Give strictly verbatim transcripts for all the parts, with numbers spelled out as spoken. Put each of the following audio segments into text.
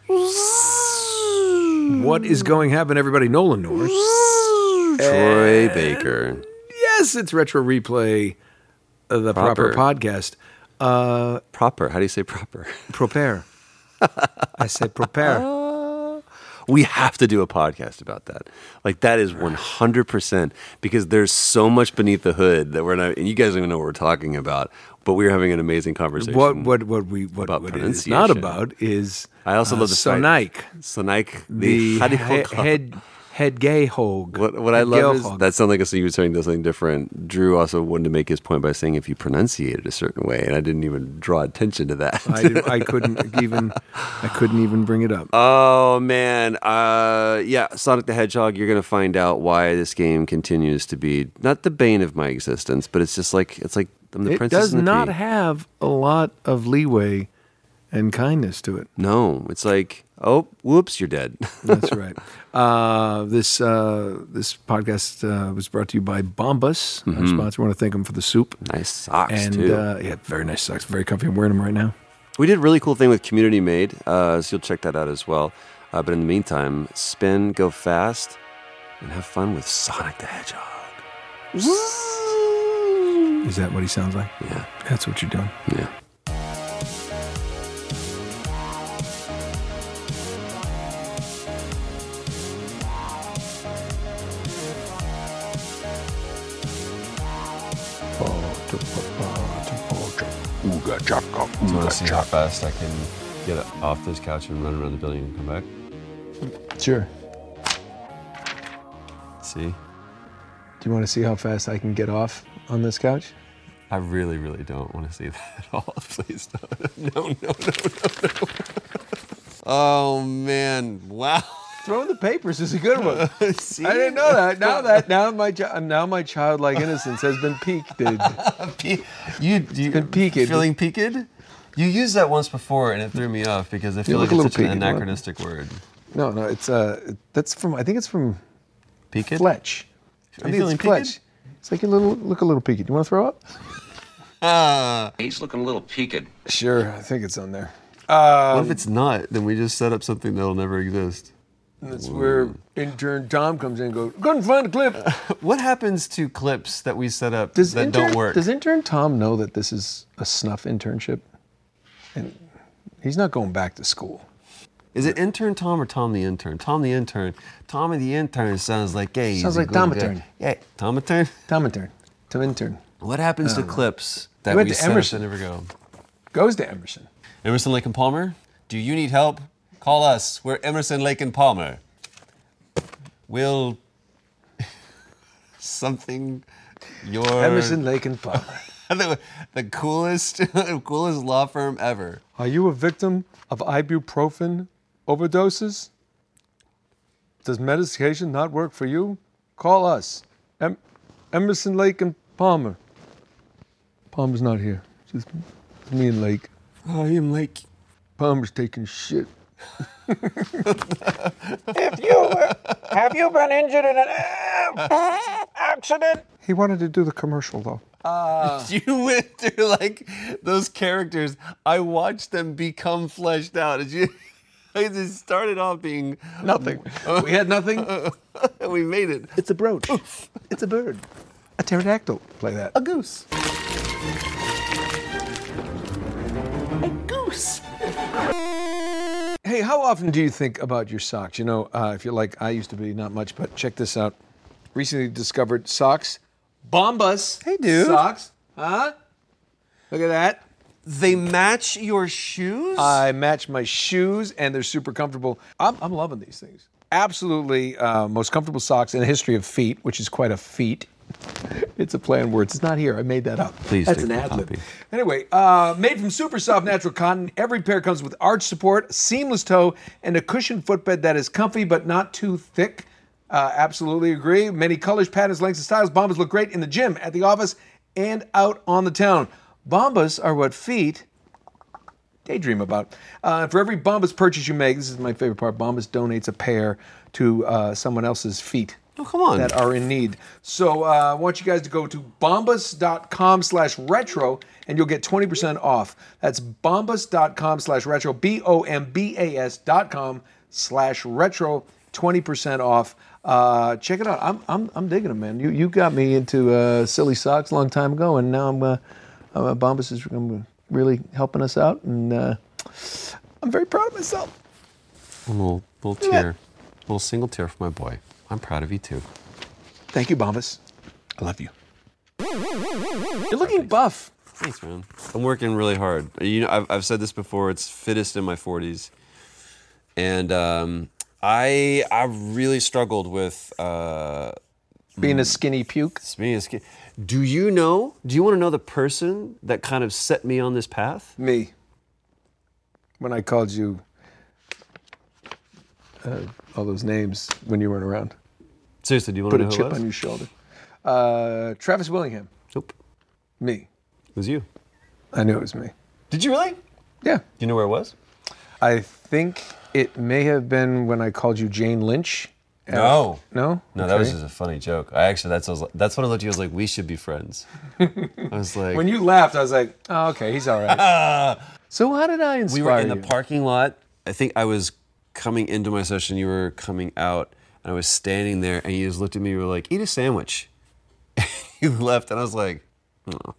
What is going to happen, everybody? Nolan North. Troy Baker. Yes, it's Retro Replay, uh, the proper, Proper. podcast. Uh, Proper. How do you say proper? prepare. I say prepare. We have to do a podcast about that. Like, that is one hundred percent because there's so much beneath the hood that we're not, and you guys don't even know what we're talking about, but we're having an amazing conversation. What what what we what, about what it is not pronunciation. about is I also uh, love the fact- Sonaik, Sonaik, the the, he, head head gay hog. What, what I love is that sounds like a, so you were saying something different. Drew also wanted to make his point by saying if you pronunciate it a certain way, and I didn't even draw attention to that. I, didn't- I couldn't even I couldn't even bring it up. Oh man, uh, yeah, Sonic the Hedgehog. You're gonna find out why this game continues to be not the bane of my existence, but it's just like it's like I'm the It princess. does and the not pea. have a lot of leeway and kindness to it. No, it's like oh, whoops, you're dead. That's right. Uh, this uh, this podcast uh, was brought to you by Bombas, our sponsor. I want to thank them for the soup. Nice socks And too. uh, yeah, very nice socks. Very comfy. I'm wearing them right now. We did a really cool thing with Community Made, uh, so you'll check that out as well. Uh, but in the meantime, spin, go fast, and have fun with Sonic the Hedgehog. Is that what he sounds like? Yeah, That's what you're doing. yeah. Do you want to see how fast I can get off this couch and run around the building and come back? Sure. See? Do you want to see how fast I can get off on this couch? I really, really don't want to see that at all. Please don't. No, no, no, no, no. Oh, man. Wow. Throwing the papers is a good one. See? I didn't know that. Now that now my chi- now my childlike innocence has been piqued. Pe- you, you been peaked. feeling peaked? You used that once before and it threw me off because I feel look like a it's little such an peaked. anachronistic word. No, no, it's uh, that's from I think it's from Peaked? Fletch. I Are you think feeling it's Fletch. peaked? It's like a little look a little peaked. You want to throw up? Ah. He's looking a little peaked. Sure, I think it's on there. What if it's not? Then we just set up something that'll never exist. That's where intern Tom comes in and goes, couldn't find a clip. What happens to clips that we set up Does that intern, don't work? Does intern Tom know that this is a snuff internship? And he's not going back to school. Is it intern Tom or Tom the intern? Tom the intern. Tommy the intern sounds like gay. Sounds like Tomatern. Yeah, Tomatern. Tom intern. Tom intern. What happens to clips that He we, went to set up Emerson. that never go? Goes to Emerson. Emerson, Lake and Palmer. Do you need help? Call us. We're Emerson, Lake and Palmer. We'll something your Emerson, Lake and Palmer. the, the coolest coolest law firm ever. Are you a victim of ibuprofen overdoses? Does medication not work for you? Call us. Em- Emerson, Lake and Palmer. Palmer's not here. Just me and Lake. I am Lake. Palmer's taking shit. If you were, have you been injured in an uh, accident? He wanted to do the commercial though. You went through like those characters. I watched them become fleshed out. Did you? It just started off being Nothing. We had nothing. we made it. It's a brooch. It's a bird. A pterodactyl. Play that. A goose. Hey, how often do you think about your socks? You know, uh, if you're like I used to be, not much, but check this out. Recently discovered socks. Bombas. Hey, dude. Socks. Huh? Look at that. They match your shoes? I match my shoes, and they're super comfortable. I'm, I'm loving these things. Absolutely uh, most comfortable socks in the history of feet, which is quite a feat. It's a play on words. It's not here. I made that up. Please That's take an the ad lib. copy. Anyway, uh, made from super soft natural cotton. Every pair comes with arch support, seamless toe, and a cushioned footbed that is comfy but not too thick. Uh, absolutely agree. Many colors, patterns, lengths, and styles. Bombas look great in the gym, at the office, and out on the town. Bombas are what feet daydream about. Uh, for every Bombas purchase you make, this is my favorite part, Bombas donates a pair to uh, someone else's feet Oh, come on. that are in need. So uh, I want you guys to go to bombas.com slash retro and you'll get twenty percent off. That's bombas.com slash retro, B O M B A S dot com slash retro, twenty percent off. Uh, check it out. I'm I'm I'm digging them, man. You you got me into uh, silly socks a long time ago, and now I'm uh, uh, Bombas is um, really helping us out, and uh, I'm very proud of myself. A little, little tear, a little single tear for my boy. I'm proud of you too. Thank you, Bombas. I love you. You're looking buff. Thanks, man. I'm working really hard. You know, I've, I've said this before. It's fittest in my forties, and um, I I really struggled with uh, Being a skinny puke. being a skin. Do you know? Do you want to know the person that kind of set me on this path? Me. When I called you uh, all those names when you weren't around. Seriously, do you want Put to a know chip who it was? on your shoulder. Uh, Travis Willingham. Nope. Me. It was you. I knew it was me. Did you really? Yeah. Do you know where it was? I think it may have been when I called you Jane Lynch. Uh, No. No? No, that was Okay. just a funny joke. I actually, that's what I was, that's when I looked at you. I was like, we should be friends. I was like, When you laughed, I was like, oh, okay, he's all right. So how did I inspire we were in the you? parking lot. I think I was coming into my session. You were coming out, and I was standing there, and you just looked at me. You were like, "Eat a sandwich." You left, and I was like, "Oh."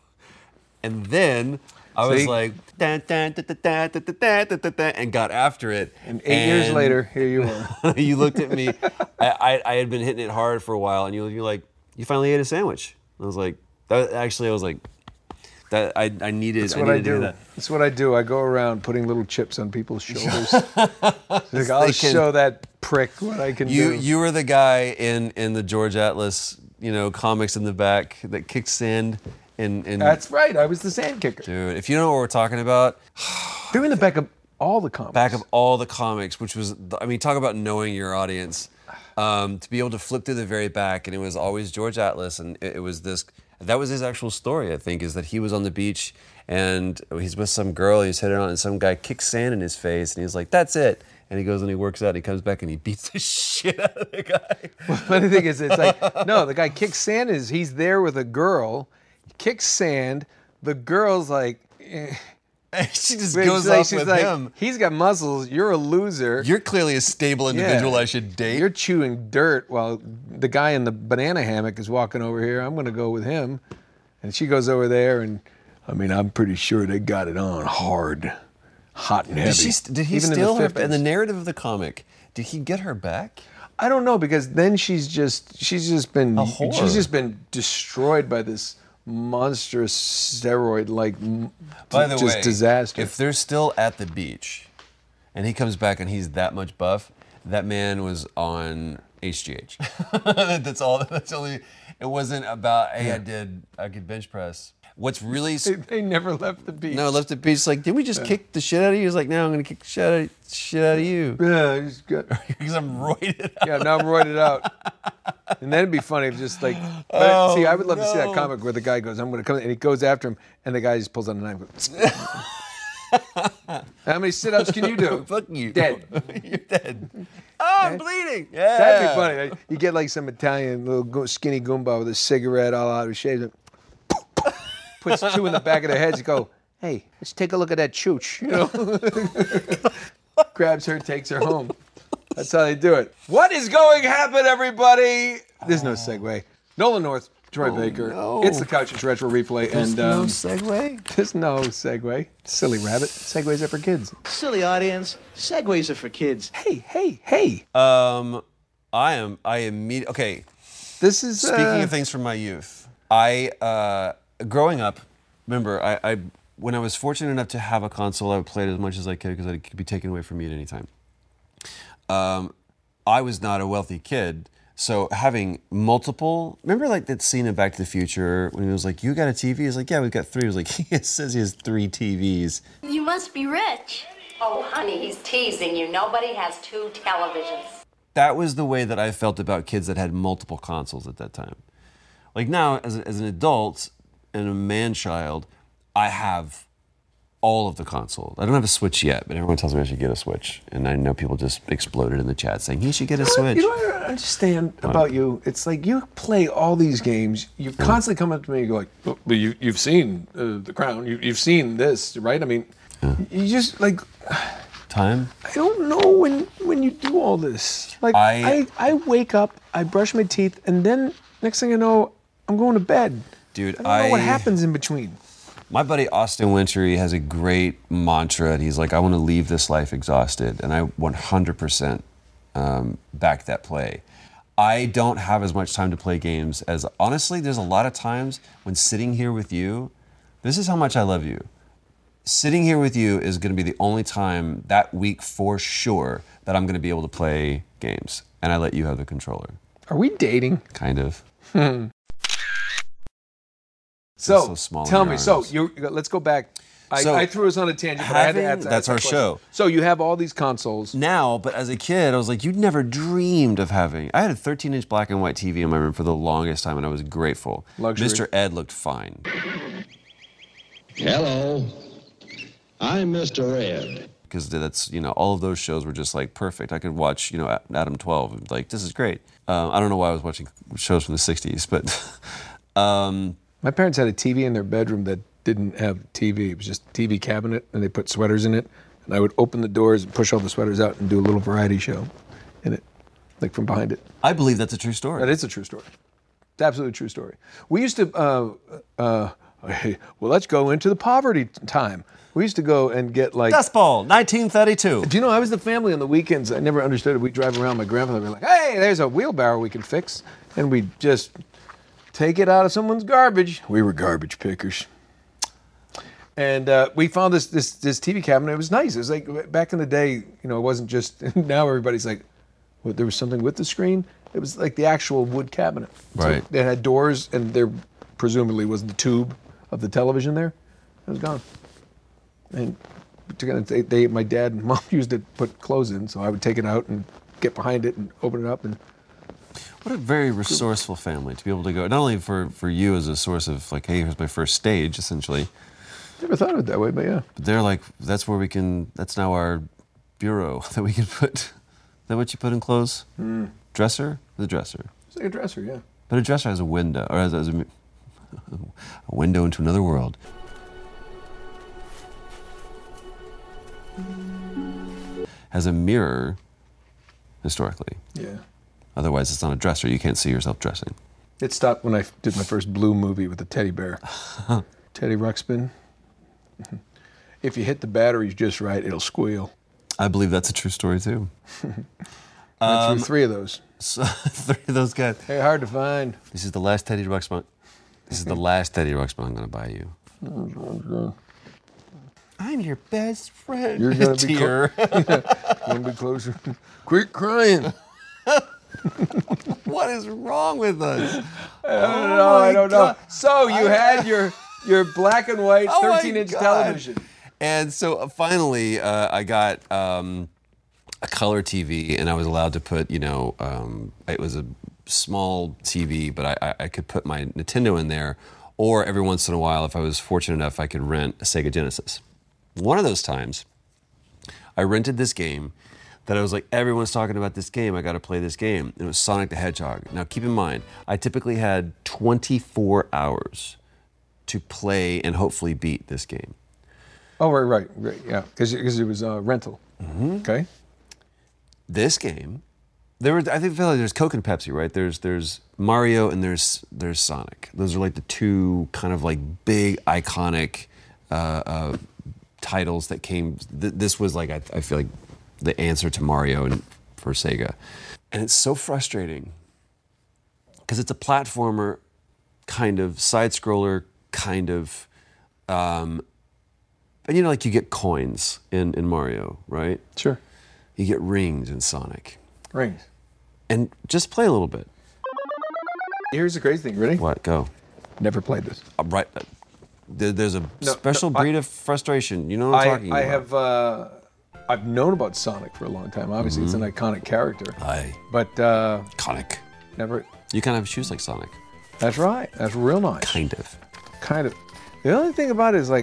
And then I was See? like, dun, dun, dun, dun, dun, dun, dun, dun, dun, dun, dun, and got after it. And eight years And later, here you are. you looked at me. I, I I had been hitting it hard for a while, and you you're like, "You finally ate a sandwich." And I was like, that, actually, I was like, that I I needed. That's I what needed I to hear do. that. That's what I do. I go around putting little chips on people's shoulders. Like, I'll they can- show that prick what I can You do. you were the guy in, in the George Atlas, you know, comics in the back that kicked sand and and That's right. I was the sand kicker. dude, if you don't know what we're talking about, They're in the back of all the comics. back of all the comics, which was I mean, talk about knowing your audience. Um, to be able to flip through the very back, and it was always George Atlas, and it, it was this. That was his actual story, I think, is that he was on the beach and he's with some girl, he's hitting on, and some guy kicks sand in his face, and he's like, "That's it." And he goes and he works out, he comes back and he beats the shit out of the guy. Funny thing is, it's like, no, the guy kicks sand is he's there with a girl, he kicks sand, the girl's like, eh. And she just She's goes like- off she's with like, him. he's got muscles, you're a loser. You're clearly a stable individual Yeah. I should date. You're chewing dirt while the guy in the banana hammock is walking over here. I'm going to go with him. And she goes over there, and I mean, I'm pretty sure they got it on hard, hot and heavy. Did, she, st- did he Even in steal the her? fifties. In the narrative of the comic, did he get her back? I don't know, because then she's just she's just been A whore. she's just been destroyed by this monstrous steroid like By the just way, disaster. if they're still at the beach, and he comes back and he's that much buff, that man was on H G H. That's all. That's only. It wasn't about hey, I did I could bench press. What's really they, they never left the beach. no left the beach. Like, did we just kick the shit out of you? He's like, no, I'm gonna kick the shit out of, shit out of you Yeah, he's got, because I'm roided out. yeah, now I'm roided out. And then it'd be funny if just like, but Oh, see, I would love to see that no. comic where the guy goes, I'm going to come, and he goes after him, and the guy just pulls out a knife. And goes, how many sit-ups can you do? Fuck you. Dead. You're dead. Oh, I'm bleeding. Yeah. That'd be funny. Like, you get like some Italian little go- skinny goomba with a cigarette all out of shape. Puts two in the back of their heads. You go, hey, let's take a look at that chooch. You know, grabs her, takes her home. That's how they do it. What is going to happen, everybody? There's no segue. Nolan North, Troy Baker. no. It's the Couch Retro Replay, and um, segue. there's no segue. Silly rabbit. Segways are for kids. Silly audience, segues are for kids. Hey, hey, hey. Um, I am. I immediately. Okay. This is Speaking uh, of things from my youth, I uh, growing up. Remember, I, I when I was fortunate enough to have a console, I would play it as much as I could because it could be taken away from me at any time. Um, I was not a wealthy kid, so having multiple. Remember, like that scene in Back to the Future when he was like, "You got a T V?" He's like, "Yeah, we've got three." He was like, "He says he has three T Vs." You must be rich. Oh, honey, he's teasing you. Nobody has two televisions. That was the way that I felt about kids that had multiple consoles at that time. Like now, as, a, as an adult and a man-child, I have all of the consoles. I don't have a Switch yet, but everyone tells me I should get a Switch. And I know people just exploded in the chat saying, you should get a Switch. You know what I don't understand about you? It's like you play all these games. You constantly come up to me and go like, oh, but you, you've seen uh, The Crown. You, you've seen this, right? I mean, Yeah. you just like... Time? I don't know when when you do all this. Like, I- I, I wake up, I brush my teeth, and then next thing I know, I'm going to bed. Dude, I don't know what I- happens in between. My buddy Austin Wintory has a great mantra, and he's like, I want to leave this life exhausted. And I one hundred percent um, back that play. I don't have as much time to play games as, honestly, there's a lot of times when sitting here with you, this is how much I love you. Sitting here with you is going to be the only time that week for sure that I'm going to be able to play games. And I let you have the controller. Are we dating? Kind of. So, so small in tell your me, so arms. you let's go back. I, So, I threw us on a tangent, but I had to having- ask, that's ask our that question. show. So you have all these consoles. Now, but as a kid, I was like, you'd never dreamed of having. I had a thirteen inch black and white T V in my room for the longest time, and I was grateful. Luxury. Mister Ed looked fine. Hello, I'm Mister Ed. Because that's, you know, all of those shows were just like perfect. I could watch, you know, Adam twelve and like, this is great. Um, I don't know why I was watching shows from the sixties, but um, My parents had a T V in their bedroom that didn't have T V. It was just a T V cabinet, and they put sweaters in it. And I would open the doors and push all the sweaters out and do a little variety show in it, like from behind it. I believe that's a true story. That is a true story. It's absolutely a true story. We used to, uh, uh, hey, well, let's go into the poverty t- time. We used to go and get like. Dust Bowl, nineteen thirty-two. Do you know, I was the family on the weekends. I never understood it. We'd drive around, my grandfather would be like, hey, there's a wheelbarrow we can fix. And we'd just take it out of someone's garbage. We were garbage pickers. And uh, we found this, this this T V cabinet. It was nice. It was like back in the day, you know, it wasn't just, now everybody's like, what, there was something with the screen? It was like the actual wood cabinet. Right. So it had doors, and there presumably was the tube of the television there. It was gone. And they, they, my dad and mom used it to put clothes in, so I would take it out and get behind it and open it up. And What a very resourceful family to be able to go, not only for, for you as a source of like, hey, here's my first stage, essentially, never thought of it that way, but yeah. but they're like, that's where we can, that's now our bureau that we can put, is that what you put in clothes? Mm. Dresser? The dresser. It's like a dresser, yeah. But a dresser has a window, or has, has a, a window into another world. Has a mirror, historically. Yeah. Otherwise, it's not a dresser. You can't see yourself dressing. It stopped when I did my first Blue movie with the teddy bear. Teddy Ruxpin. If you hit the batteries just right, it'll squeal. I believe that's a true story, too. Went Um, through three of those. So, three of those guys. Hey, hard to find. This is the last Teddy Ruxpin. This is the last Teddy Ruxpin I'm going to buy you. I'm your best friend. You're gonna be Dear. Gonna be closer. Quit crying. What is wrong with us? I don't know. I don't know. So you had your your black and white Oh my thirteen inch God. television. And so uh, finally, uh, I got um, a color T V, and I was allowed to put, you know, um, it was a small T V, but I, I, I could put my Nintendo in there, or every once in a while, if I was fortunate enough, I could rent a Sega Genesis. One of those times, I rented this game that I was like, everyone's talking about this game, I gotta play this game. And it was Sonic the Hedgehog. Now keep in mind, I typically had twenty-four hours to play and hopefully beat this game. Oh, right, right, right. Yeah, because it was uh, rental. Mm-hmm. Okay. This game, there were I think feel like there's Coke and Pepsi, right? There's there's Mario and there's there's Sonic. Those are like the two kind of like big iconic uh, uh, titles that came. Th- this was like I, I feel like the answer to Mario and for Sega, and it's so frustrating because it's a platformer, kind of side scroller, kind of. Um, and you know, like you get coins in, in Mario, right? Sure. You get rings in Sonic. Rings. And just play a little bit. Here's the crazy thing. Ready? What? Go. Never played this. Uh, right. uh, there- There's a No, special no, I- breed of frustration. You know what I'm I, talking I about. have. Uh, I've known about Sonic for a long time. Obviously, it's an iconic character. Aye. But uh, Iconic. never. You kind of have shoes like Sonic. That's right. That's real nice. Kind of. Kind of. The only thing about it is like,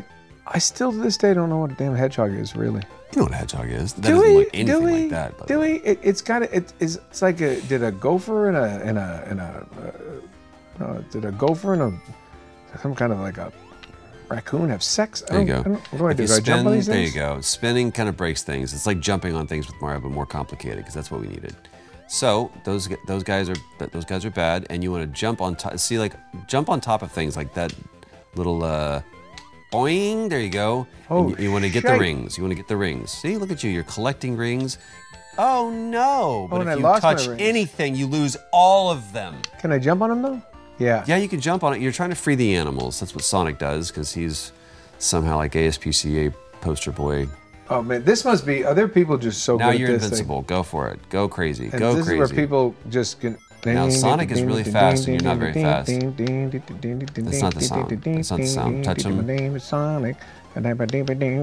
I still to this day don't know what a damn hedgehog is, really. You know what a hedgehog is. That Do doesn't we? look anything Do we? like that. But Do we? It, it's got it, it's it's like a did a gopher and a and a and a uh, no, did a gopher and a some kind of like a raccoon have sex? I There you don't- go. I don't- what do I If do? you Do I jump on spin- these There you things? go. Spinning kind of breaks things. It's like jumping on things with Mario, but more complicated because that's what we needed. So those those guys are those guys are bad, and you want to jump on top. See, like jump on top of things like that little uh, boing. There you go. Oh, and you, you want to get the shite. rings. You want to get the rings. See, look at you. You're collecting rings. Oh no! But and I if you lost my touch rings. anything, you lose all of them. Can I jump on them though? Yeah. Yeah, you can jump on it. You're trying to free the animals. That's what Sonic does because he's somehow like A S P C A poster boy. Oh man, this must be. Are there people just so Now good you're at this invincible. Go for it. Go crazy. thing? And Go this crazy. is where people just can. Now, Sonic is really fast and you're not very fast. That's not the sound. That's not the sound. Touch him. My name is Sonic. And I I like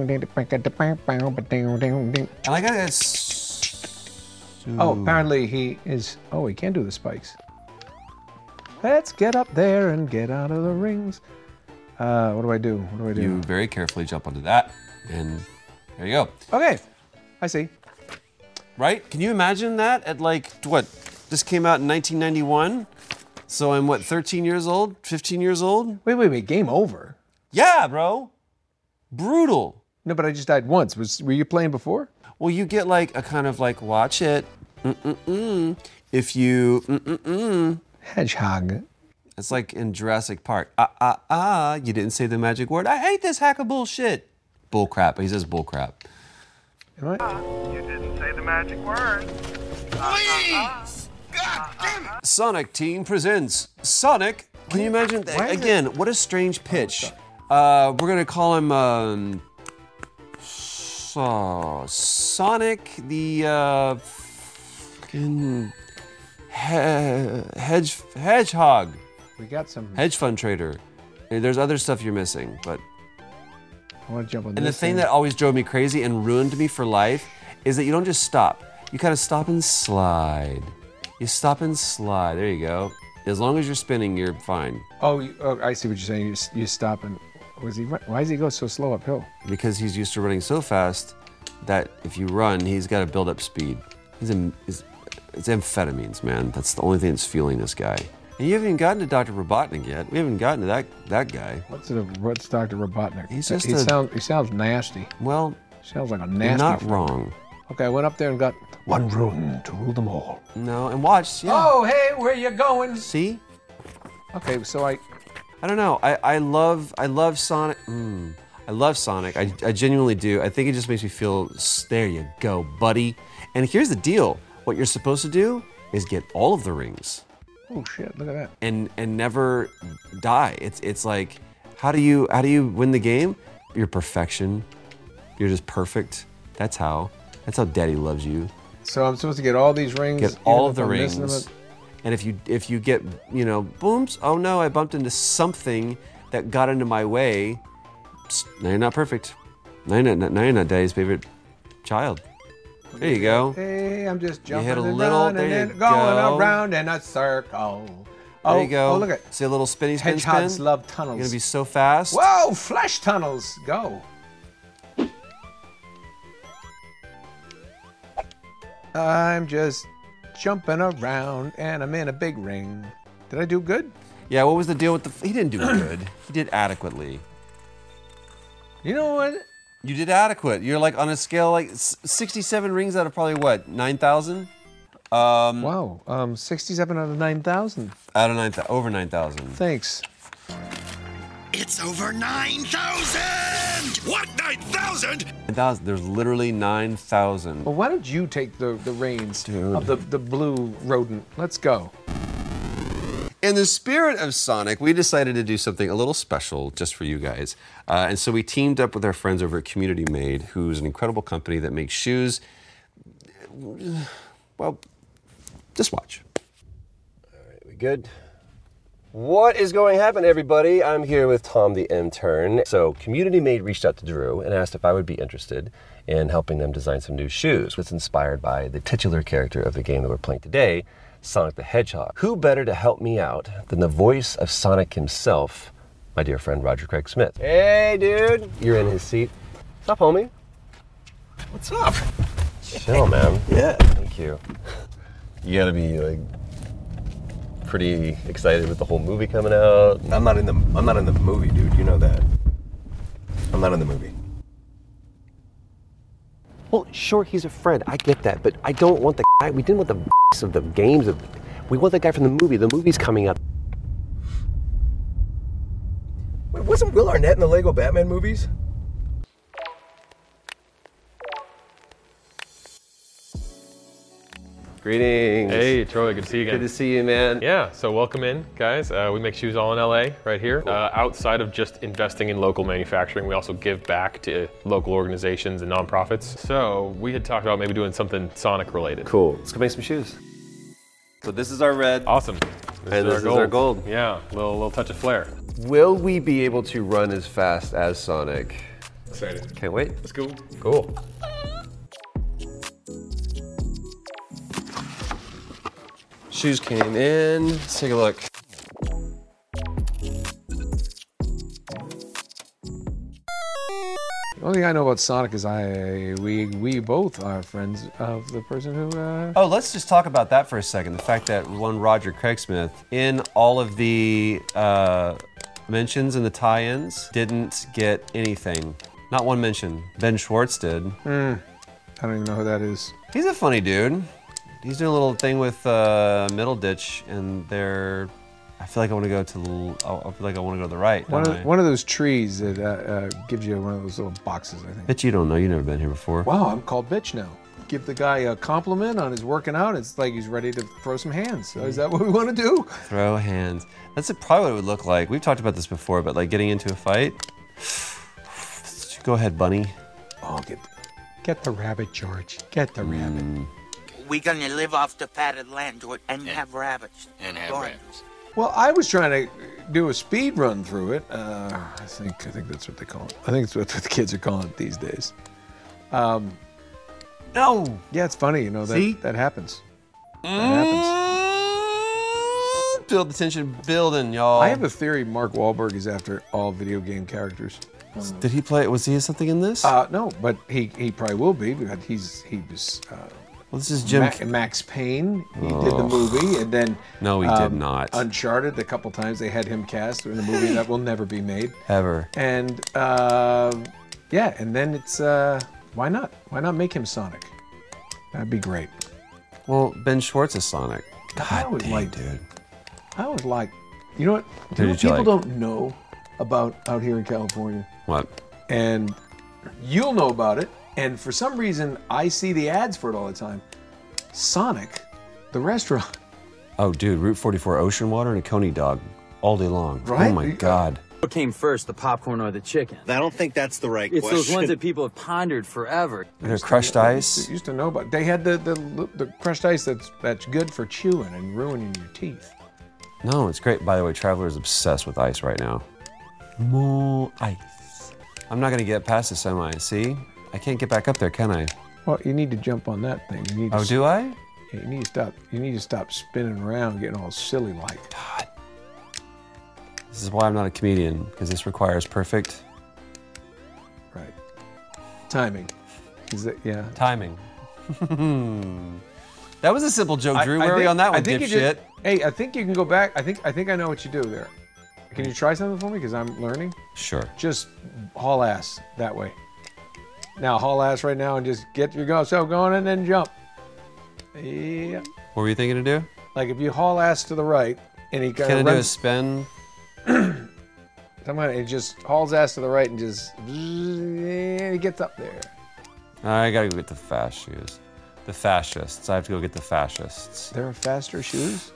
that. It's... Oh, apparently he is. Oh, he can do the spikes. Let's get up there and get out of the rings. Uh, what do I do? What do I do? You very carefully jump onto that, and there you go. Okay, I see. Right? Can you imagine that at like what? This came out in nineteen ninety-one. So I'm what? thirteen years old? fifteen years old? Wait, wait, wait. Game over. Yeah, bro. Brutal. No, but I just died once. Was were you playing before? Well, you get like a kind of like watch it. Mm-mm-mm. If you mm-mm-mm. Hedgehog. It's like in Jurassic Park. Ah, ah, ah, you didn't say the magic word. I hate this hack of bullshit. Bull crap. He says bull crap. Am I? You didn't say the magic word. Please! God damn it! Sonic Team presents Sonic. Can you imagine? that? why is Again, what a strange pitch. Uh, we're going to call him um, so, Sonic the uh, fucking he- hedge, hedgehog. We got some. Hedge fund trader. There's other stuff you're missing, but I want to jump on and the this thing that always drove me crazy and ruined me for life is that you don't just stop. You kind of stop and slide. You stop and slide. There you go. As long as you're spinning, you're fine. Oh, you, oh, I see what you're saying. You, s- you stop and was he? run- Why does he go so slow uphill? Because he's used to running so fast that if you run, he's got to build up speed. He's, a, he's it's amphetamines, man. That's the only thing that's fueling this guy. And you haven't even gotten to Doctor Robotnik yet. We haven't gotten to that that guy. What's it? What's Doctor Robotnik? He's just he a- sounds. He sounds nasty. Well, Sounds like a you're nasty. not friend. wrong. Okay, I went up there and got one rune to rule them all. No, and watch. Yeah. Oh, hey, where you going? See? Okay, so I. I don't know. I, I love I love Sonic. Mm, I love Sonic. I, I genuinely do. I think it just makes me feel. s- There you go, buddy. And here's the deal. What you're supposed to do is get all of the rings Oh shit! Look at that. and and never die. It's it's like how do you how do you win the game? You're perfection. You're just perfect. That's how. That's how Daddy loves you. So I'm supposed to get all these rings. Get even all if of the I'm missing rings. them? And if you if you get you know booms, oh no, I bumped into something that got into my way. Psst, now you're not perfect. Now you're not, now you're not Daddy's favorite child. There you go. Hey, I'm just jumping hit a and little- running there and you going go. around in a circle. There oh, you go. Oh, look at See a little spinny spin hedgehogs spin. love tunnels. You're gonna be so fast. Whoa! Flash tunnels. Go. I'm just jumping around and I'm in a big ring. Did I do good? Yeah. What was the deal with the? He didn't do good. He did adequately. You know what? You did adequate. You're like on a scale like s- sixty-seven rings out of probably what nine thousand. Um, Wow. Um, sixty-seven out of nine thousand. out of nine thousand, over nine thousand. Thanks. It's over nine thousand! What, nine thousand? Nine thousand. There's literally nine thousand. Well, why don't you take the, the reins Dude. of the, the blue rodent? Let's go. In the spirit of Sonic, we decided to do something a little special just for you guys. Uh, and so we teamed up with our friends over at Community Made, who's an incredible company that makes shoes. Well, just watch. We good? What is going to happen, everybody? I'm here with Tom the intern. So Community Made reached out to Drew and asked if I would be interested in helping them design some new shoes. It's inspired by the titular character of the game that we're playing today, Sonic the Hedgehog. Who better to help me out than the voice of Sonic himself, my dear friend Roger Craig Smith. Hey, dude. You're in his seat. What's up, homie? What's up? Chill, man. Yeah. Thank you. You gotta be like pretty excited with the whole movie coming out. I'm not in the I'm not in the movie, dude. You know that. I'm not in the movie. Well, sure, he's a friend. I get that, but I don't want the guy. We didn't want the of the games. Of, we want the guy from the movie. The movie's coming up. Wait, wasn't Will Arnett in the Lego Batman movies? Greetings. Hey, Troy, good to see you again. Good to see you, man. Yeah, so welcome in, guys. Uh, we make shoes all in L A, right here. Cool. Uh, outside of just investing in local manufacturing, we also give back to local organizations and nonprofits. So we had talked about maybe doing something Sonic related. Cool. Let's go make some shoes. So this is our red. Awesome. This and is this our is our gold. Yeah, a little, little touch of flair. Will we be able to run as fast as Sonic? Excited. Can't wait. Let's go. Cool. Shoes came in. Let's take a look. The only thing I know about Sonic is I we we both are friends of the person who. Uh... Oh, let's just talk about that for a second. The fact that one Roger Craig Smith in all of the uh, mentions and the tie-ins didn't get anything. Not one mention. Ben Schwartz did. Mm, I don't even know who that is. He's a funny dude. He's doing a little thing with uh, Middle Ditch, and they're. I feel like I want to go to. The, I feel like I want to go to the right. One don't of I? one of those trees that uh, uh, gives you one of those little boxes. I think. Bitch, you don't know. You've never been here before. Wow, I'm called bitch now. Give the guy a compliment on his working out. It's like he's ready to throw some hands. So is that what we want to do? Throw hands. That's probably what it would look like. We've talked about this before, but like getting into a fight. Go ahead, bunny. Oh, get the, get the rabbit, George. Get the mm. rabbit. We're gonna live off the fatted land, George, and yeah. have rabbits. And have Go rabbits. Well, I was trying to do a speed run through it. Uh, I think I think that's what they call it. I think it's what the kids are calling it these days. Um, no. Yeah, it's funny, you know, that, See? that happens. That mm. happens. Build the tension building, y'all. I have a theory Mark Wahlberg is after all video game characters. Did he play, was he something in this? Uh, no, but he, he probably will be. But he's he was. Uh, well, this is Jim. Ma- Max Payne. He oh. did the movie, and then no, he um, did not. Uncharted. A couple times they had him cast in a movie that will never be made ever. And uh, yeah, and then it's uh, why not? Why not make him Sonic? That'd be great. Well, Ben Schwartz is Sonic. God damn, like, dude. I would like. You know what? Who You know did you people like? don't know about out here in California. What? And you'll know about it. And for some reason, I see the ads for it all the time. Sonic, the restaurant. Oh, dude, Route forty-four ocean water and a Coney dog all day long. Right? Oh my God. What came first, the popcorn or the chicken? I don't think that's the right it's question. It's those ones that people have pondered forever. They're crushed ice. I used to know about. They had the, the the crushed ice that's that's good for chewing and ruining your teeth. No, it's great. By the way, Traveler is obsessed with ice right now. More ice. I'm not gonna get past the semi. See, I can't get back up there, can I? Well, you need to jump on that thing. You need to oh, do I? Yeah, you need to stop. You need to stop spinning around, getting all silly like. God. This is why I'm not a comedian, because this requires perfect. Right. Timing. Is it? Yeah. Timing. That was a simple joke, Drew. I, I Where think, are we on that I one, think you dipshit? just- Hey, I think you can go back. I think I think I know what you do there. Can you try something for me? Because I'm learning. Sure. Just haul ass that way. Now haul ass right now and just get your go so going and then jump. Yeah. What were you thinking to do? Like if you haul ass to the right and he kind Can I of do a runs. spin? Somebody it just hauls ass to the right and just and he gets up there. I gotta go get the fast shoes. The fascists. I have to go get the fascists. There are faster shoes?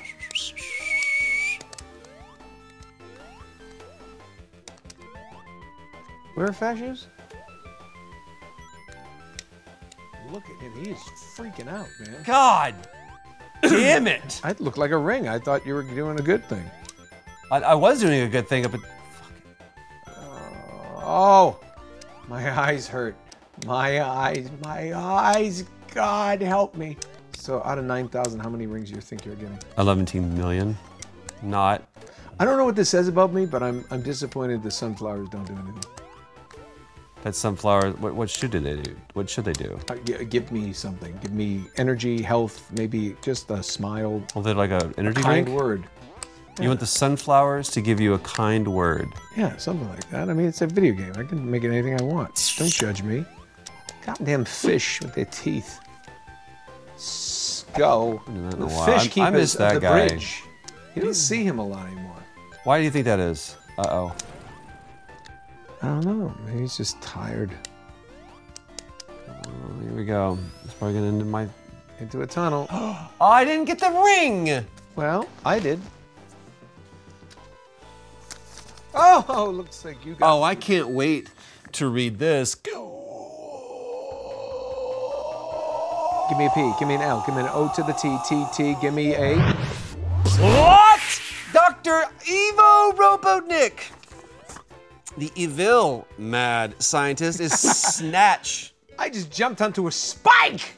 Where are fast shoes? Look at him. He is freaking out, man. God damn it. I look like a ring. I thought you were doing a good thing. I, I was doing a good thing, but... Oh, my eyes hurt. My eyes, my eyes. God help me. So out of nine thousand, how many rings do you think you're getting? eleven million. Not. I don't know what this says about me, but I'm I'm disappointed the sunflowers don't do anything. That sunflower. What, what should they do? What should they do? Uh, g- give me something. Give me energy, health, maybe just a smile. Well, they're like an energy a kind drink? word. You want the sunflowers to give you a kind word. Yeah, something like that. I mean, it's a video game. I can make it anything I want. Don't judge me. Goddamn fish with their teeth. S- Go. in The a while. fish I- keepers I miss of that the guy. bridge. You don't see him a lot anymore. Why do you think that is? Uh-oh. I don't know. Maybe he's just tired. Oh, here we go. It's probably gonna end in my... Into a tunnel. Oh, I didn't get the ring! Well, I did. Oh, oh, looks like you got Oh, I can't wait to read this. Give me a P, give me an L, give me an O to the T, T, T, give me a... What? Doctor Ivo Robotnik, the evil mad scientist, is Snatch. I just jumped onto a spike!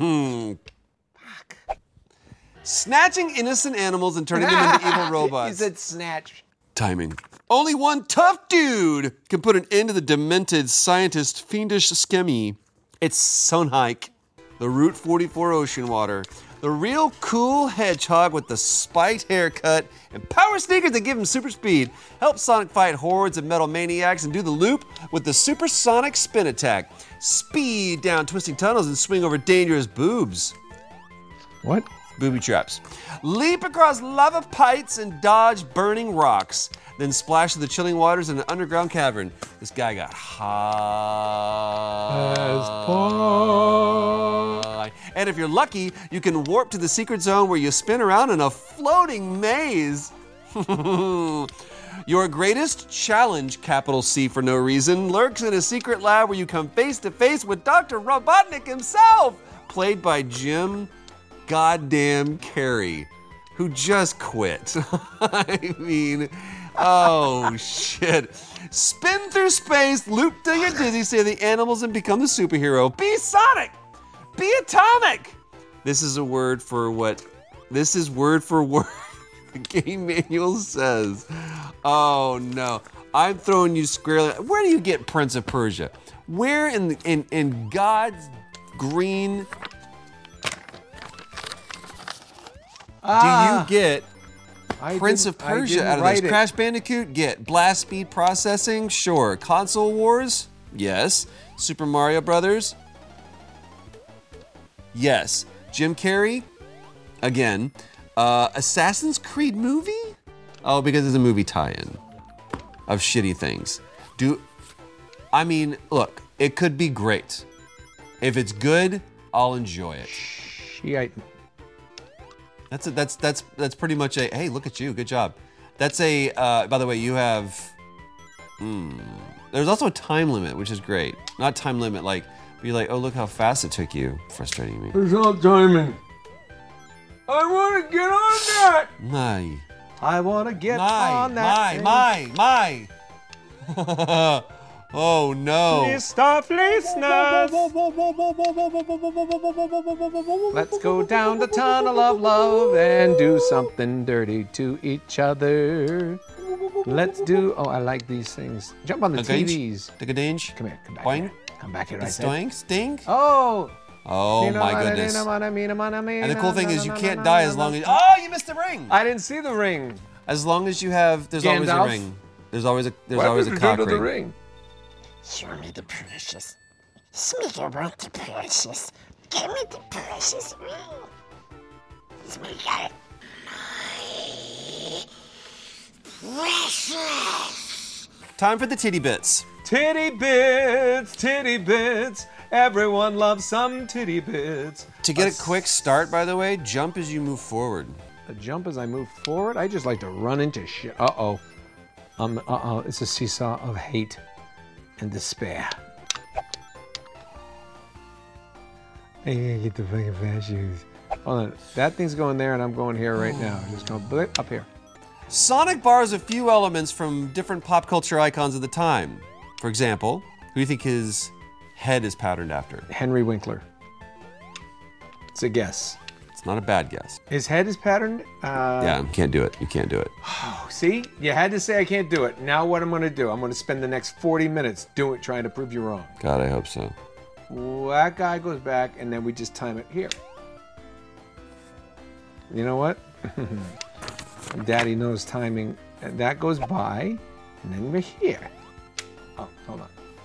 Snatching innocent animals and turning them into evil robots. You said snatch. Timing. Only one tough dude can put an end to the demented scientist fiendish skemmy. It's Sonhike, the Route forty-four ocean water. The real cool hedgehog with the spiked haircut and power sneakers that give him super speed. Helps Sonic fight hordes of metal maniacs and do the loop with the supersonic spin attack. Speed down twisting tunnels and swing over dangerous boobs. What? Booby traps. Leap across lava pipes and dodge burning rocks. Then splash through the chilling waters in an underground cavern. This guy got high. And if you're lucky, you can warp to the secret zone where you spin around in a floating maze. Your greatest challenge, capital C for no reason, lurks in a secret lab where you come face to face with Doctor Robotnik himself, played by Jim Goddamn Carrey, who just quit. I mean, oh shit. Spin through space, loop till you're dizzy, say the animals and become the superhero. Be Sonic! Be atomic! This is a word for what, this is word for word the game manual says. Oh no, I'm throwing you squarely. Where do you get Prince of Persia? Where in the, in, in God's green Ah, do you get I Prince of didn't- I Persia didn't out of write this? it. Crash Bandicoot? Get. Blast Speed Processing? Sure. Console Wars? Yes. Super Mario Brothers? Yes. Jim Carrey? Again. Uh, Assassin's Creed movie? Oh, because it's a movie tie-in of shitty things. Do, I mean, look, it could be great. If it's good, I'll enjoy it. Shit. That's a, that's that's that's pretty much a. Hey, look at you, good job. That's a. Uh, by the way, you have. Hmm. There's also a time limit, which is great. Not time limit, like you're like, oh, look how fast it took you. Frustrating me. There's no timing. I want to get on that. My. I want to get My. on that. My. My. My. Oh no. Mister Listeners. Let's go down the tunnel of love and do something dirty to each other. Let's do. Oh, I like these things. Jump on the Okay. T Vs. Take a dinge. Come here. Come back Boing. here. Come back here right there. Stoink. Stink. Oh. Oh my goodness. And the cool thing is you can't die as long as. Oh, you missed the ring. I didn't see the ring. As long as you have, there's always a Gandalf? ring. There's always a. There's What always a happened cock to the ring. ring? Show me the precious. Speaker want the precious. Give me the precious ring. Speaker. Precious. Time for the titty bits. Titty bits, titty bits. Everyone loves some titty bits. To get a quick start, by the way, jump as you move forward. A jump as I move forward. I just like to run into shit. Uh oh. Um. Uh oh. It's a seesaw of hate and despair. I gotta get the fucking fast shoes. Hold on. That thing's going there, and I'm going here right now. I'm just going blip up here. Sonic borrows a few elements from different pop culture icons of the time. For example, who do you think his head is patterned after? Henry Winkler. It's a guess. It's not a bad guess. His head is patterned? Uh, Yeah, you can't do it. You can't do it. Oh, see? You had to say I can't do it. Now what I'm going to do, I'm going to spend the next forty minutes doing trying to prove you wrong. God, I hope so. Well, that guy goes back, and then we just time it here. You know what? Daddy knows timing. And that goes by, and then we're here. Oh, hold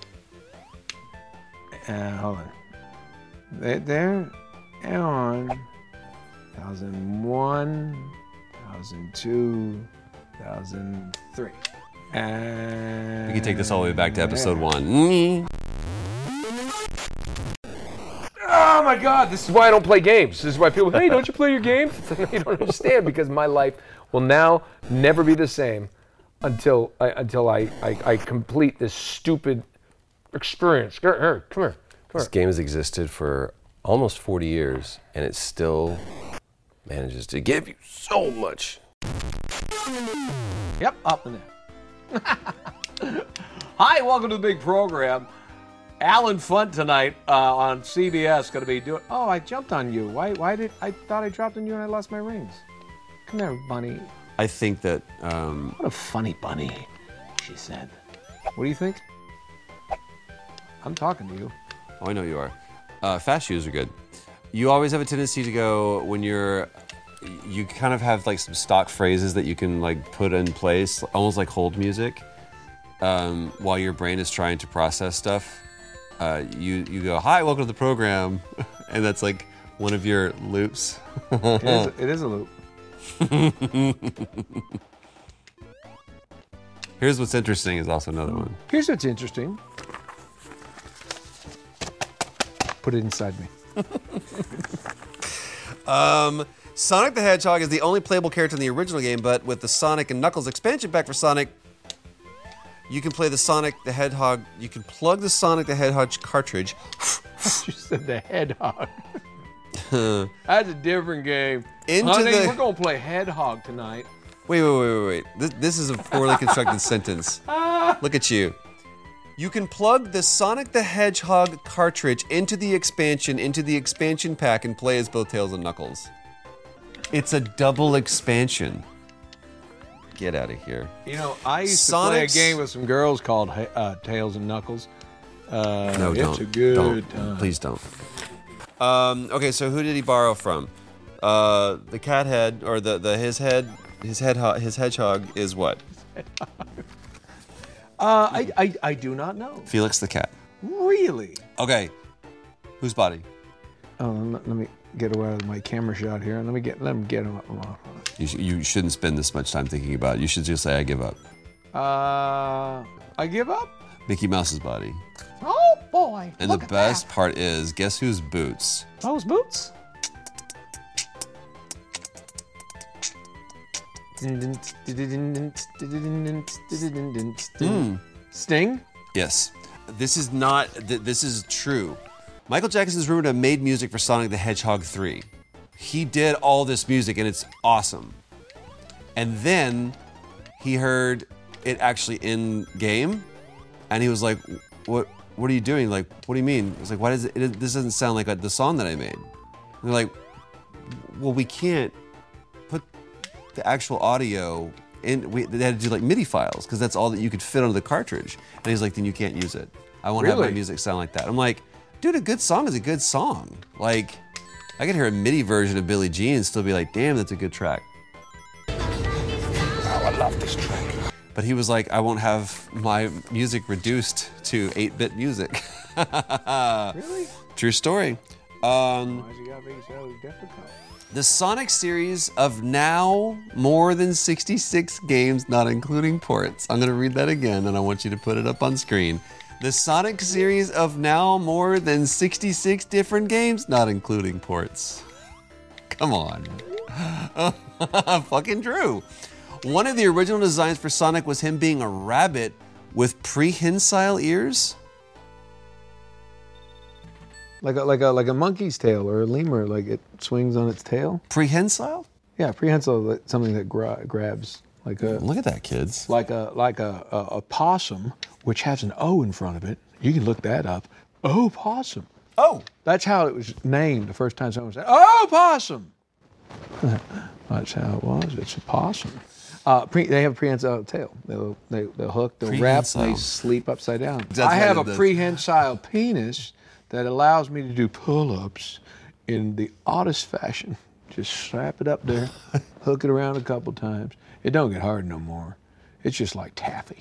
on. Uh, hold on. There, there, and on. one thousand one, one thousand two, one thousand three. And We can take this all the way back to episode one. Oh my God, this is why I don't play games. This is why people, hey, don't you play your games? You don't understand, because my life will now never be the same until I, until I, I, I complete this stupid experience. Here, here, come here, come This here. game has existed for almost forty years, and it still manages to give you so much. Yep, up and down. Hi, welcome to the big program. Alan Funt tonight uh, on C B S going to be doing. Oh, I jumped on you. Why? Why did I thought I dropped on you and I lost my rings? Come here, bunny. I think that. Um, What a funny bunny, she said. What do you think? I'm talking to you. Oh, I know you are. Uh, fast shoes are good. You always have a tendency to go when you're. You kind of have like some stock phrases that you can like put in place, almost like hold music, um, while your brain is trying to process stuff. Uh, you you go, hi, welcome to the program, and that's like one of your loops. It is, it is a loop. Here's what's interesting is also another one. Here's what's interesting. Put it inside me. um, Sonic the Hedgehog is the only playable character in the original game, but with the Sonic and Knuckles expansion pack for Sonic, you can play the Sonic the Hedgehog. You can plug the Sonic the Hedgehog cartridge. You said the Hedgehog. That's a different game. Into Honey, the- we're gonna play Hedgehog tonight. Wait, wait, wait, wait, wait. This, this is a poorly constructed sentence. Look at you. You can plug the Sonic the Hedgehog cartridge into the expansion, into the expansion pack, and play as both Tails and Knuckles. It's a double expansion. Get out of here. You know, I used Sonic's- to play a game with some girls called uh, Tails and Knuckles. Uh, No, it's don't. a good don't. time. Please don't. Um, okay, so who did he borrow from? Uh, the cat head, or the, the his head, his head, his hedgehog is what? Uh, I, I I do not know. Felix the cat. Really? Okay, whose body? Oh, let, let me get away with my camera shot here. Let me get let me get him up. You, sh- you shouldn't spend this much time thinking about it. You should just say, I give up. Uh, I give up. Mickey Mouse's body. Oh boy! And Look the at best part is, guess whose boots? Those boots. Mm. Sting? Yes. This is not, th- this is true. Michael Jackson is rumored to have made music for Sonic the Hedgehog three. He did all this music and it's awesome. And then he heard it actually in game and he was like, what What are you doing? Like, what do you mean? It's like, why does it, it this doesn't sound like a, the song that I made. And they're like, well, we can't put the actual audio in. We, they had to do like MIDI files because that's all that you could fit onto the cartridge. And he's like, then you can't use it. I want to have my Really? music sound like that. I'm like, dude, a good song is a good song. Like, I could hear a MIDI version of Billie Jean and still be like, damn, that's a good track. Oh, I love this track. But he was like, I won't have my music reduced to eight-bit music. Really? True story. Um, Why's you gotta be so difficult? the Sonic series of now more than sixty-six games, not including ports. I'm going to read that again, and I want you to put it up on screen. The Sonic series of now more than sixty-six different games, not including ports. Come on. Fucking true. One of the original designs for Sonic was him being a rabbit with prehensile ears. Like a like a like a monkey's tail or a lemur, like it swings on its tail. Prehensile? Yeah, prehensile, like something that gra- grabs, like a. Look at that, kids. Like a like a, a a possum, which has an O in front of it. You can look that up. Oh, possum. Oh. That's how it was named the first time someone said, "Oh, possum." That's how it was. It's a possum. Uh, pre, they have a prehensile tail. They'll, they, they'll hook, they'll wrap, they sleep upside down. That's I have a what it does. prehensile penis that allows me to do pull-ups in the oddest fashion. Just strap it up there, hook it around a couple times. It don't get hard no more. It's just like taffy.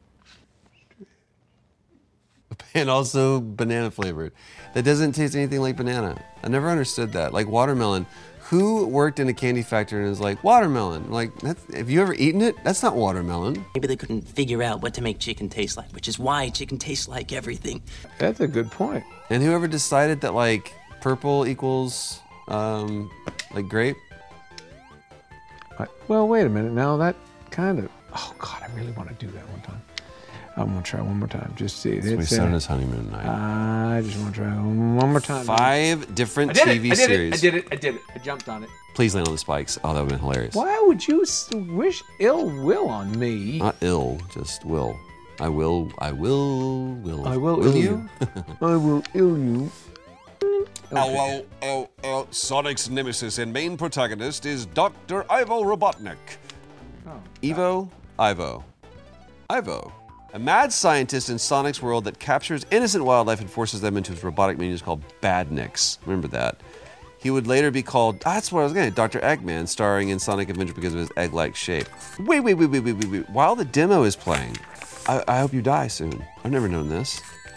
And also banana flavored. That doesn't taste anything like banana. I never understood that. Like watermelon. Who worked in a candy factory and is like, watermelon? Like, that's, have you ever eaten it? That's not watermelon. Maybe they couldn't figure out what to make chicken taste like, which is why chicken tastes like everything. That's a good point. And whoever decided that like purple equals um, like grape? I, well, wait a minute. Now that kind of, oh God, I really want to do that one time. I'm gonna try one more time. Just see. So we started his honeymoon night. I just want to try one more time. Five different I did T V it, I did series. It, I did it. I did it. I jumped on it. Please land on the spikes. Oh, that would have been hilarious. Why would you s- wish ill will on me? Not ill, just will. I will, I will, will. I will, will ill you? I will ill you. Oh, oh, oh, Sonic's nemesis and main protagonist is Doctor Ivo Robotnik. Evo, Ivo. Ivo. A mad scientist in Sonic's world that captures innocent wildlife and forces them into his robotic minions called Badniks. Remember that. He would later be called, that's what I was getting, Doctor Eggman, starring in Sonic Adventure because of his egg-like shape. Wait, wait, wait, wait, wait, wait, wait. While the demo is playing, I, I hope you die soon. I've never known this.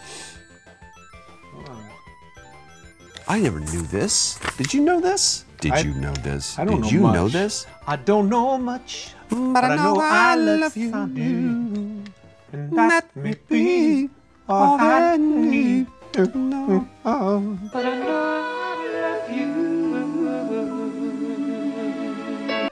I never knew this. Did you know this? Did I- you know this? I don't Did know you much. know this? I don't know much, but, I know I love you. And that may be all I need to know. But I know I love you.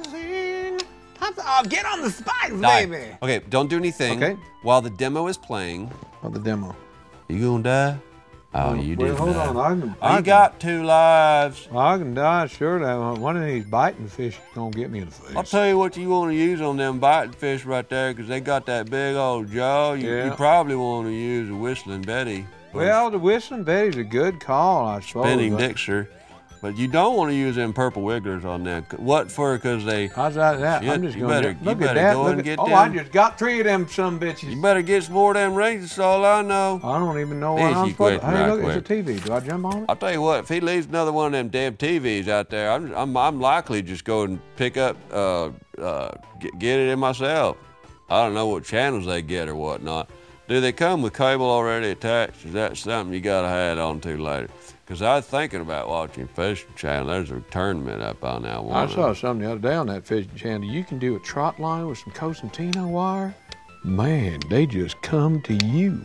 Oh, get on the spikes, Die. baby. Okay, don't do anything. Okay. While the demo is playing. While the demo. You gonna die? Oh, you Well, did hold die. on. I can, You I can, got two lives. I can die, sure. That one of these biting fish is going to get me in the face. I'll tell you what you want to use on them biting fish right there, because they got that big old jaw. You, Yeah. you probably want to use a Whistling Betty. or Well, the Whistling Betty's a good call, I suppose. Spinning but- Dixer. But you don't want to use them purple wigglers on them. What for? Because they. How's that? that? Shit, I'm just you going better, to you look better at that. go Look and at, get oh, them. I just got three of them some bitches. You better get some more of them rings. That's all I know. I don't even know what Yes, I'm you supposed quit to. Hey, right look, quick. it's a T V. Do I jump on it? I'll tell you what, if he leaves another one of them damn T Vs out there, I'm I'm, I'm likely to just go and pick up, uh, uh, get, get it in myself. I don't know what channels they get or whatnot. Do they come with cable already attached? Is that something you gotta add on to later? Because I was thinking about watching Fishing Channel. There's a tournament up on that one. I saw something the other day on that fishing channel. You can do a trot line with some Cosentino wire. Man, they just come to you.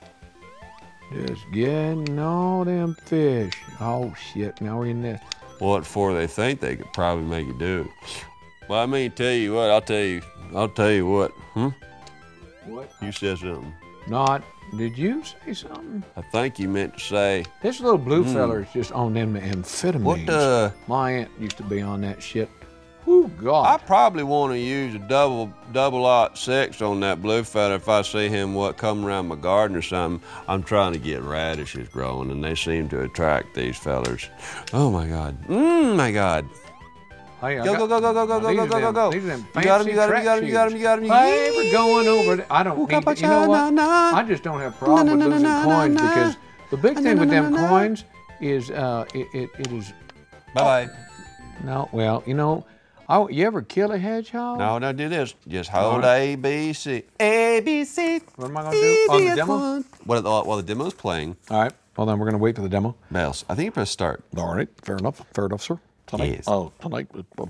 Just getting all them fish. Oh, shit. Now we're in there. What for? They think they could probably make you do it. Well, I mean, tell you what. I'll tell you. I'll tell you what. Hmm. What? You said something. Not. Did you say something? I think you meant to say. This little blue Mm. feller is just on them amphetamines. What the- My aunt used to be on that shit. Whoo, God. I probably want to use a double double aught six on that blue feather if I see him what come around my garden or something. I'm trying to get radishes growing, and they seem to attract these fellers. Oh my God! Mmm, my God! Hey, I Go, got- go, go, go, go, go, These go, are go, go, them- go. These are them You got him, you got him, you got him, you got him, you got him, you got him. Hey, we're going over it. I don't need to, you know what? I just don't have a problem with losing coins because the big thing with them coins is uh, it, it, it is... Bye-bye. No, well, you know, I, you ever kill a hedgehog? No, no, do this. Just hold A, B, C. A, B, C. What am I going to do? On the demo? What, while, while the demo's playing. All right, hold on, we're going to wait for the demo. Bells. I think you press start. All right, fair enough, fair enough, sir. Tonight, Yes. oh, tonight.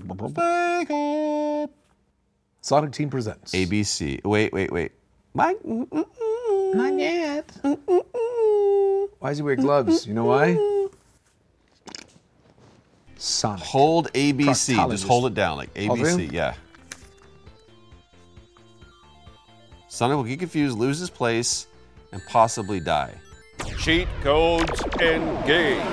Sonic Team presents. A, B, C. Wait, wait, wait. Mike. Not yet. Why does he wear gloves? You know why? Sonic. Hold A, B, C. Just Proctologist. hold it down like A, Oh, B, C. really? Yeah. Sonic will get confused, lose his place, and possibly die. Cheat codes engage.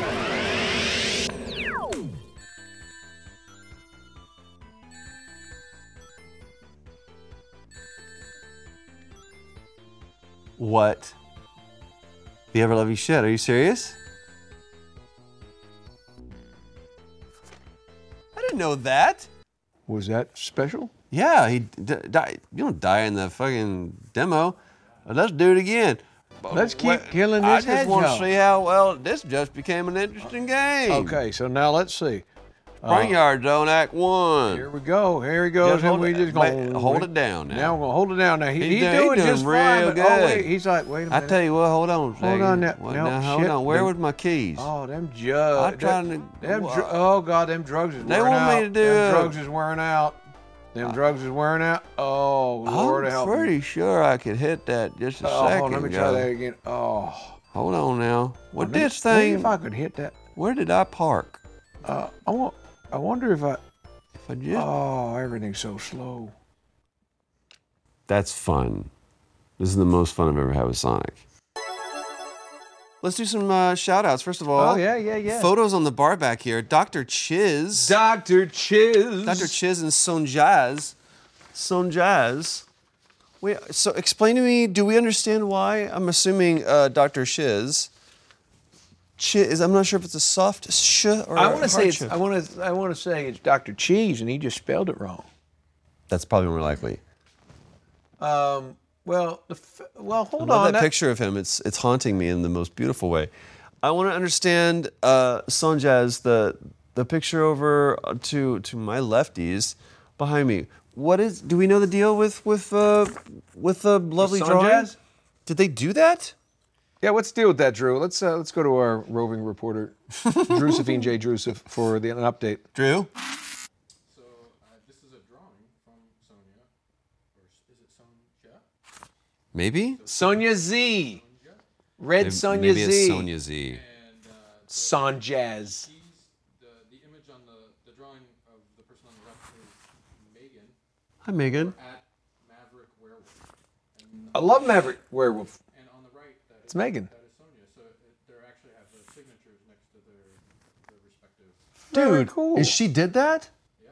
What? The ever love you shit. Are you serious? I didn't know that. Was that special? Yeah, he d- died. You don't die in the fucking demo. Uh, Let's do it again. Let's keep Wait, killing I this just want to hedgehog. see how well this just became an interesting game. Okay, so now let's see. Uh, Barnyard Zone Act One. Here we go. Here he goes. Just hold and we it- just wait, gonna hold it down now. Now we're gonna hold it down. Now he, He's he's doing- doing he's just doing fine. real But, oh good. wait, he's like, wait a minute. I tell you what, hold on a second. Hold on now. What, no, now, hold shit. on. Where Them- was my keys? Oh, them drugs. I'm trying to. Them dr- oh God, them drugs is They wearing want out. me to do them it. drugs is wearing out. Them drugs is wearing out. Oh Lord I'm help pretty me. sure I could hit that just a Oh, second hold on, let me ago. try that again. Oh. Hold on now. What Let me- this let me thing? If I could hit that. Where did I park? Uh, I want. I wonder if I. If I just. Oh, everything's so slow. That's fun. This is the most fun I've ever had with Sonic. Let's do some uh, shout outs. First of all, Oh, yeah, yeah, yeah. Photos on the bar back here. Doctor Chiz. Doctor Chiz. Doctor Chiz and Sonjaz. Sonjaz. Wait, so explain to me, do we understand why? I'm assuming uh, Doctor Chiz. Chiz, I'm not sure if it's a soft sh or I a want to say hard it's. sh. I want to. I want to say it's Doctor Cheese, and he just spelled it wrong. That's probably more likely. Um. Well. The, f- well. I Hold love on. that picture of him. It's it's haunting me in the most beautiful way. I want to understand, uh, Sonjaz, the the picture over to to my lefties behind me. What is? Do we know the deal with with uh, with the lovely With drawing? Sonjaz? Did they do that? Yeah. What's the deal with that, Drew? Let's uh, let's go to our roving reporter, Drusephine J. Drusef, for the an update. Drew. So uh, this is a drawing from Sonia, or is it Sonja? Maybe. Sonia Z. Red Maybe- Sonia maybe Z. it's Sonia Z. Sonjaz. The, the image on the, the drawing of the person on the left is Megan. Hi, Megan. At Maverick Werewolf. And, I love Maverick Werewolf. and on the right, that It's is, Megan. that is Sonia. So it, they actually have the signatures next to their, their respective. Very Dude, cool. is she did that? Yeah.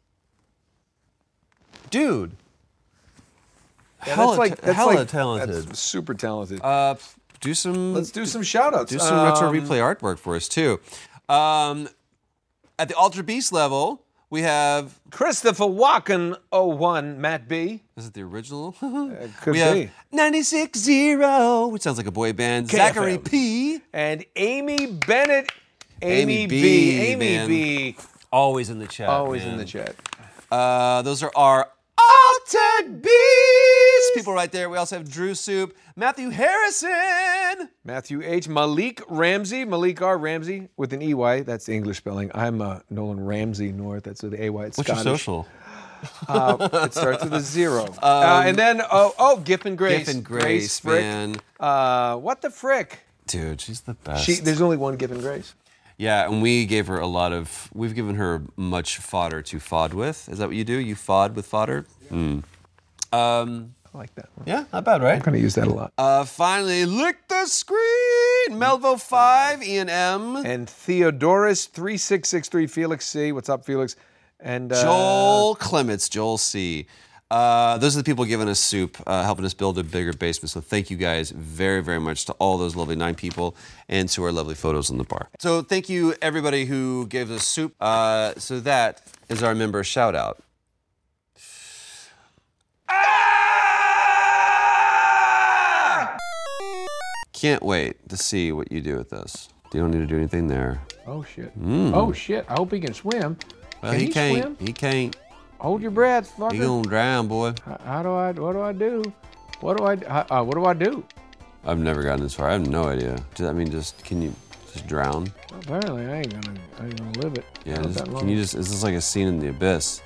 Dude. Yeah, hella that's like ta- that's hella like, talented. That's super talented. Uh, do some. Let's do some shout outs. Do some retro replay artwork for us too. Um, at the Ultra Beast level, we have. Christopher Walken oh one, Matt B. Is it the original? could we be. have ninety-six zero, which sounds like a boy band. K F M. Zachary P. And Amy Bennett. Amy, Amy B. B, Amy man. B. Always in the chat. Always man. in the chat. Uh, those are our Altered Beast people right there. We also have Drew Soup, Matthew Harrison. Matthew H. Malik Ramsey. Malik R. Ramsey with an E Y. That's the English spelling. I'm uh, Nolan Ramsey North. That's with the A Y. It's What's Scottish. your social? Uh, it starts with a zero. uh, and then, oh, oh, Giffen Grace. Giffen Grace, Frick. man. Uh, what the frick? Dude, she's the best. She, there's only one Giffen Grace. Yeah, and we gave her a lot of, we've given her much fodder to fod with. Is that what you do? You fod with fodder? Mm. Um, I like that one. Yeah, not bad, right? I'm going to use that a lot. Uh, finally, lick the screen! Melvo five, Ian M. And Theodorus three six six three, Felix C. What's up, Felix? And uh, Joel Clements, Joel C. Uh, those are the people giving us soup, uh, helping us build a bigger basement. So thank you guys very, very much to all those lovely nine people and to our lovely photos on the bar. So thank you everybody who gave us soup. Uh, so that is our member shout out. Can't wait to see what you do with this. You don't need to do anything there. Oh, shit. Mm. Oh, shit. I hope he can swim. Well, can he, he can't. swim? He can't. Hold your breath, fucker. He gonna drown, boy. How, how do I, what do I do? What do I, how, uh, what do I do? I've never gotten this far. I have no idea. Does that mean just, can you just drown? Apparently, I ain't gonna, I ain't gonna live it. Yeah, Not just, that can long. you just, is this like a scene in the abyss?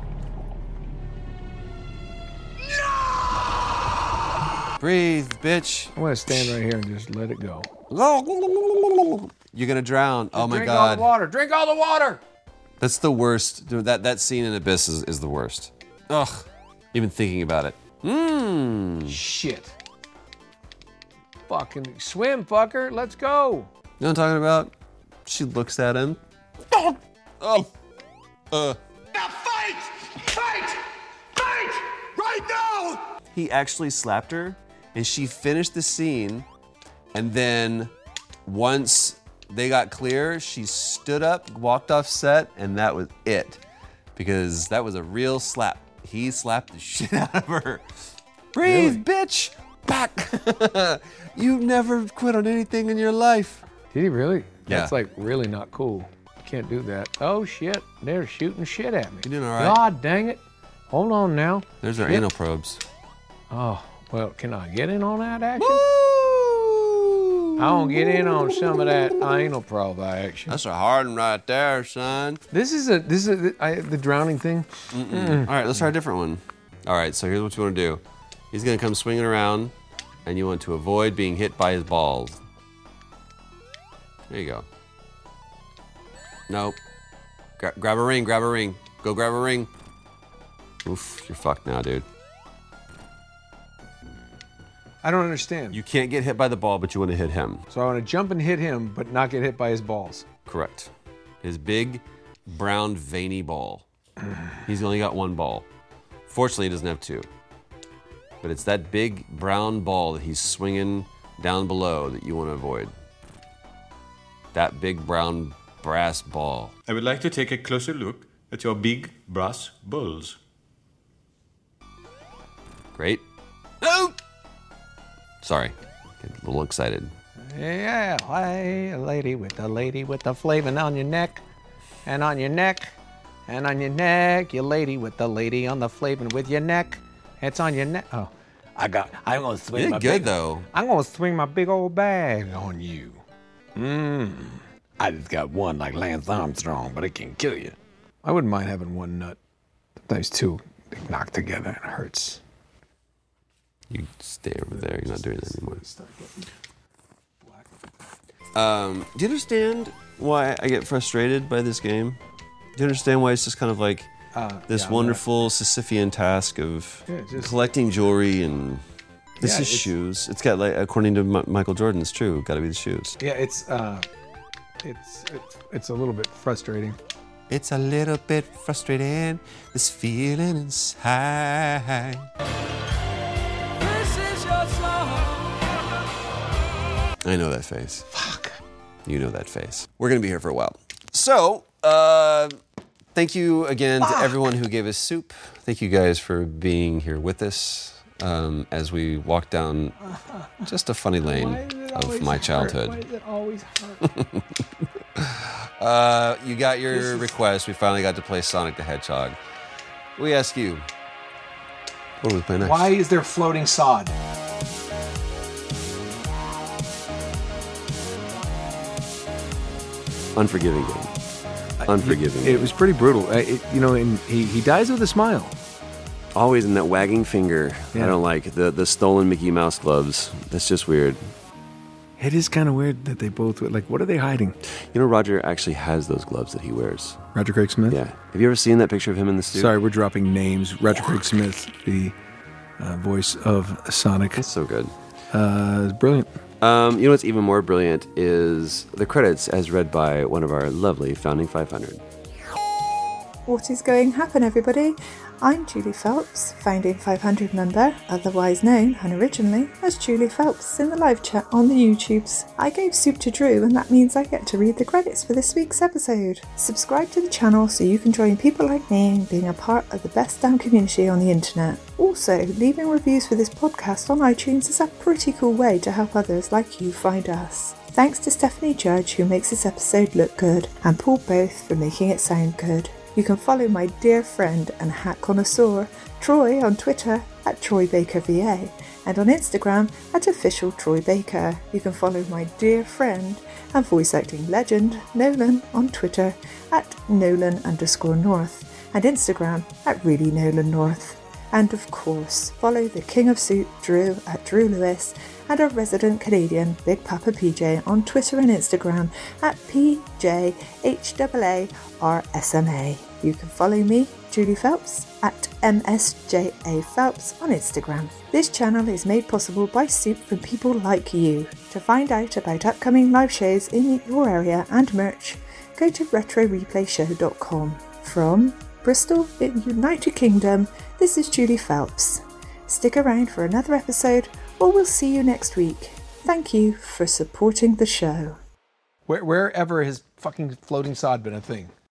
No! Breathe, bitch. I'm gonna stand right here and just let it go. You're gonna drown. Oh my Drink all God. the water. Drink all the water. That's the worst. Dude, That, that scene in Abyss is, is the worst. Ugh. Even thinking about it. Mmm. Shit. Fucking swim, fucker. Let's go. You know what I'm talking about? She looks at him. Oh. Oh. Uh. Now fight! Fight! Fight! Right now! He actually slapped her, and she finished the scene, and then once they got clear, she stood up, walked off set, and that was it. Because that was a real slap. He slapped the shit out of her. Breathe, really? Bitch! Back! You've never quit on anything in your life. Did he really? Yeah. That's like really not cool. You can't do that. Oh shit, they're shooting shit at me. You doing all right? God dang it. Hold on now. There's our Shit. anal probes. Oh, well, can I get in on that action? Woo! I want to get in on some of that anal probe action. That's a hard one right there, son. This is a this is a, I, the drowning thing. Mm. All right, let's try a different one. All right, so here's what you want to do. He's gonna come swinging around, and you want to avoid being hit by his balls. There you go. Nope. Gra- grab a ring, grab a ring. Go grab a ring. Oof, you're fucked now, dude. I don't understand. You can't get hit by the ball, but you want to hit him. So I want to jump and hit him, but not get hit by his balls. Correct. His big, brown, veiny ball. He's only got one ball. Fortunately, he doesn't have two. But it's that big, brown ball that he's swinging down below that you want to avoid. That big, brown, brass ball. I would like to take a closer look at your big brass balls. Great. No! Sorry. Get a little excited. Yeah, hey, lady with the lady with the flavin' on your neck, and on your neck, and on your neck, you lady with the lady on the flavin' with your neck. It's on your neck. Oh, I got. I'm gonna swing You my did good big, though. I'm gonna swing my big old bag on you. Mmm. I just got one like Lance Armstrong, but it can kill you. I wouldn't mind having one nut. Those two they knock together and it hurts. You stay over there. You're not doing that anymore. Um, do you understand why I get frustrated by this game? Do you understand why it's just kind of like uh, this yeah, wonderful Sisyphean task of yeah, just, collecting jewelry and this yeah, is it's, shoes. It's got like, according to M- Michael Jordan, it's true. Got to be the shoes. Yeah, it's uh, it's it's it's a little bit frustrating. It's a little bit frustrating. This feeling inside. I know that face. Fuck. You know that face. We're going to be here for a while. So, uh, thank you again Fuck. to everyone who gave us soup. Thank you guys for being here with us um, as we walk down just a funny lane of my childhood. Why does it always hurt? uh, you got your request. We finally got to play Sonic the Hedgehog. We ask you, what do we play next? Why is there floating sod? Unforgiving game. Unforgiving. It, it was pretty brutal. Uh, it, you know, and he, he dies with a smile. Always in that wagging finger. Yeah. I don't like the the stolen Mickey Mouse gloves. That's just weird. It is kind of weird that they both like. What are they hiding? You know, Roger actually has those gloves that he wears. Roger Craig Smith. Yeah. Have you ever seen that picture of him in the studio? Sorry, we're dropping names. Roger Craig Smith, the uh, voice of Sonic. That's so good. Uh, it's brilliant. Um, you know what's even more brilliant is the credits as read by one of our lovely Founding five hundred. What is going to happen, everybody? I'm Julie Phelps, Founding five hundred member, otherwise known and originally as Julie Phelps in the live chat on the YouTubes. I gave soup to Drew and that means I get to read the credits for this week's episode. Subscribe to the channel so you can join people like me in being a part of the best damn community on the internet. Also, leaving reviews for this podcast on iTunes is a pretty cool way to help others like you find us. Thanks to Stephanie Judge who makes this episode look good and Paul Both for making it sound good. You can follow my dear friend and hat connoisseur, Troy, on Twitter at Troy Baker V A and on Instagram at official Troy Baker. You can follow my dear friend and voice acting legend, Nolan, on Twitter at Nolan underscore North and Instagram at really Nolan North. And of course, follow the King of Soup, Drew, at Drew Lewis, and our resident Canadian, Big Papa P J, on Twitter and Instagram at P J H A A R S M A. You can follow me, Julie Phelps, at M S J A Phelps on Instagram. This channel is made possible by soup from people like you. To find out about upcoming live shows in your area and merch, go to retro replay show dot com. From Bristol in the United Kingdom, this is Julie Phelps. Stick around for another episode or we'll see you next week. Thank you for supporting the show. Where, wherever his fucking floating sod been a thing?